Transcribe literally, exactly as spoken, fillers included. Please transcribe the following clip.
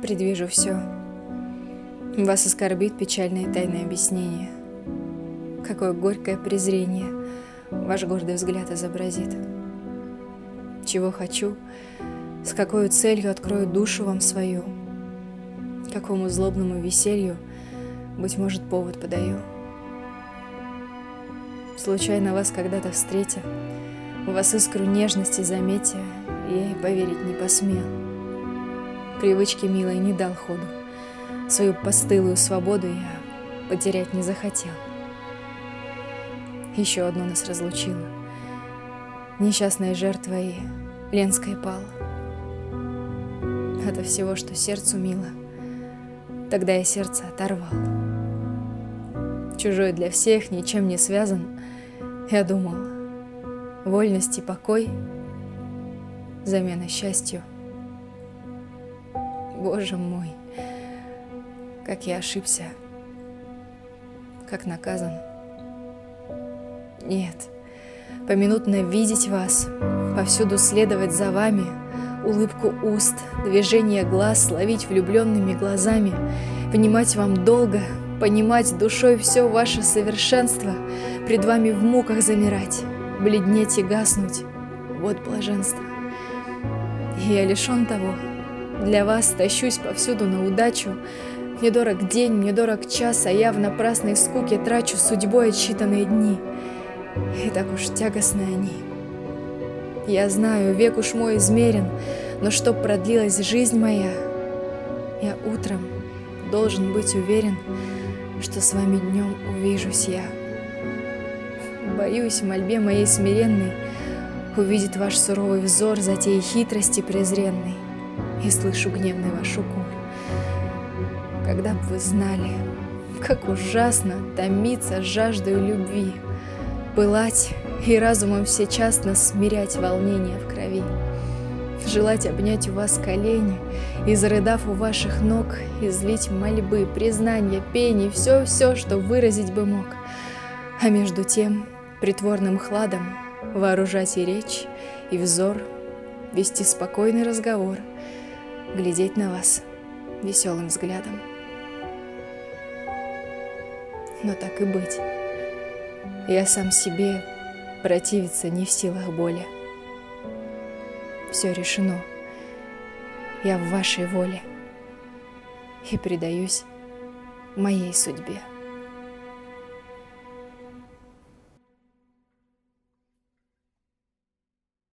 предвижу все. Вас оскорбит печальное тайное объяснение. Какое горькое презрение ваш гордый взгляд изобразит. Чего хочу, с какой целью открою душу вам свою, какому злобному веселью, быть может, повод подаю. Случайно вас когда-то встретя, у вас искру нежности заметя, я и поверить не посмел. Привычке милой не дал ходу, свою постылую свободу я потерять не захотел. Еще одно нас разлучило, несчастной жертвой Ленской пала. Ото всего, что сердцу мило, тогда я сердце оторвал. Чужой для всех, ничем не связан, я думал, вольность и покой — замена счастью. Боже мой, как я ошибся, как наказан. Нет, поминутно видеть вас, повсюду следовать за вами, улыбку уст, движение глаз ловить влюбленными глазами, внимать вам долго, понимать душой все ваше совершенство, пред вами в муках замирать, бледнеть и гаснуть — вот блаженство. И я лишен того, для вас тащусь повсюду на удачу, мне дорог день, мне дорог час, а я в напрасной скуке трачу судьбой отсчитанные дни, и так уж тягостны они. Я знаю, век уж мой измерен, но чтоб продлилась жизнь моя, я утром должен быть уверен, что с вами днем увижусь я. Боюсь, в мольбе моей смиренной увидит ваш суровый взор затеи хитрости презренной, и слышу гневный ваш укор. Когда б вы знали, как ужасно томиться жаждою любви, пылать и разумом всечасно смирять волнение в крови, желать обнять у вас колени и, зарыдав у ваших ног, излить мольбы, признания, пени, все-все, что выразить бы мог, а между тем притворным хладом вооружать и речь, и взор, вести спокойный разговор, глядеть на вас веселым взглядом. Но так и быть, я сам себе противиться не в силах боли. Все решено, я в вашей воле и предаюсь моей судьбе.